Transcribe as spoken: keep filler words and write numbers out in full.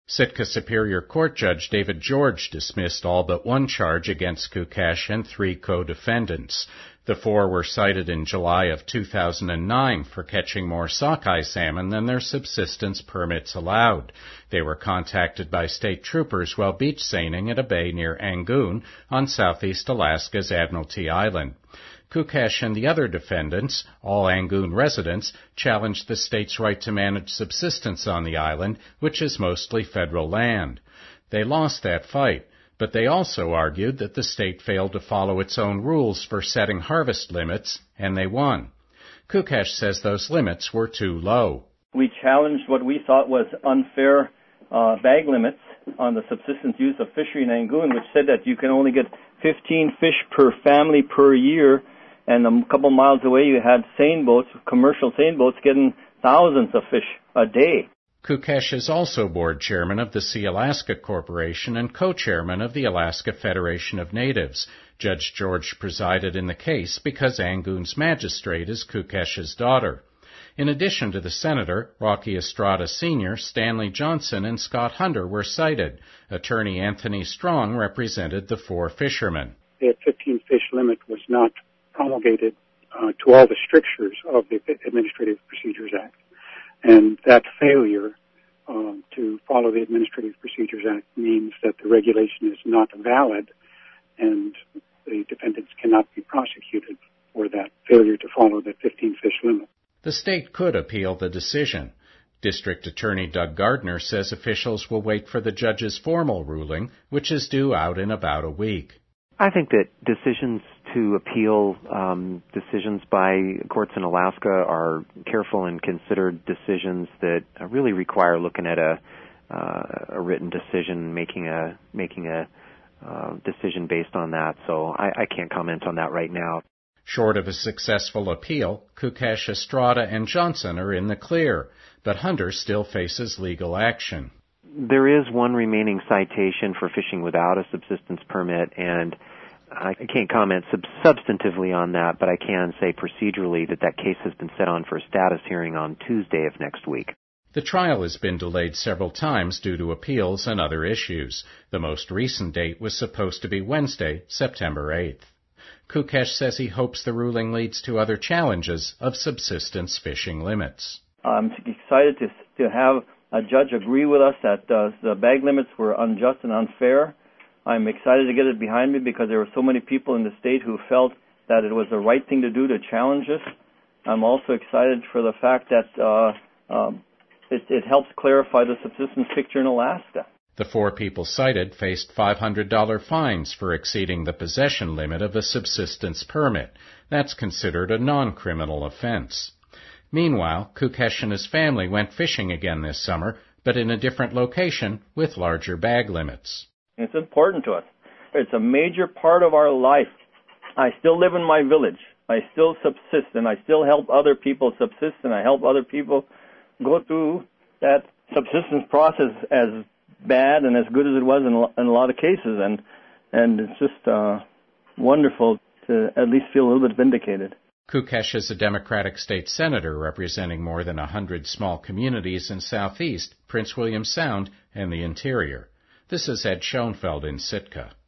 Sitka Superior Court Judge David George dismissed all but one charge against Kukesh and three co-defendants. The four were cited in July of two thousand nine for catching more sockeye salmon than their subsistence permits allowed. They were contacted by state troopers while beach seining at a bay near Angoon on southeast Alaska's Admiralty Island. Kukesh and the other defendants, all Angoon residents, challenged the state's right to manage subsistence on the island, which is mostly federal land. They lost that fight, but they also argued that the state failed to follow its own rules for setting harvest limits, and they won. Kukesh says those limits were too low. We challenged what we thought was unfair uh, bag limits on the subsistence use of fishery in Angoon, which said that you can only get fifteen fish per family per year, and a couple miles away you had seine boats, commercial seine boats, getting thousands of fish a day. Kukesh is also board chairman of the Sea Alaska Corporation and co-chairman of the Alaska Federation of Natives. Judge George presided in the case because Angoon's magistrate is Kukesh's daughter. In addition to the senator, Rocky Estrada Senior, Stanley Johnson, and Scott Hunter were cited. Attorney Anthony Strong represented the four fishermen. The fifteen fish limit was not promulgated uh, to all the strictures of the Administrative Procedures Act. And that failure uh, to follow the Administrative Procedures Act means that the regulation is not valid, and the defendants cannot be prosecuted for that failure to follow the fifteen fish limit. The state could appeal the decision. District Attorney Doug Gardner says officials will wait for the judge's formal ruling, which is due out in about a week. I think that decisions to appeal um, decisions by courts in Alaska are careful and considered decisions that really require looking at a, uh, a written decision, making a making a uh, decision based on that. So I, I can't comment on that right now. Short of a successful appeal, Kukesh, Estrada, and Johnson are in the clear, but Hunter still faces legal action. There is one remaining citation for fishing without a subsistence permit, and I can't comment sub- substantively on that, but I can say procedurally that that case has been set on for a status hearing on Tuesday of next week. The trial has been delayed several times due to appeals and other issues. The most recent date was supposed to be Wednesday, September eighth. Kukesh says he hopes the ruling leads to other challenges of subsistence fishing limits. I'm excited to to have a judge agree with us that uh, the bag limits were unjust and unfair. I'm excited to get it behind me because there were so many people in the state who felt that it was the right thing to do to challenge this. I'm also excited for the fact that uh, um, it, it helps clarify the subsistence picture in Alaska. The four people cited faced five hundred dollars fines for exceeding the possession limit of a subsistence permit. That's considered a non-criminal offense. Meanwhile, Kukesh and his family went fishing again this summer, but in a different location with larger bag limits. It's important to us. It's a major part of our life. I still live in my village. I still subsist, and I still help other people subsist, and I help other people go through that subsistence process as bad and as good as it was in, in a lot of cases. And and it's just uh, wonderful to at least feel a little bit vindicated. Kukesh is a Democratic state senator representing more than one hundred small communities in Southeast, Prince William Sound, and the interior. This is Ed Schoenfeld in Sitka.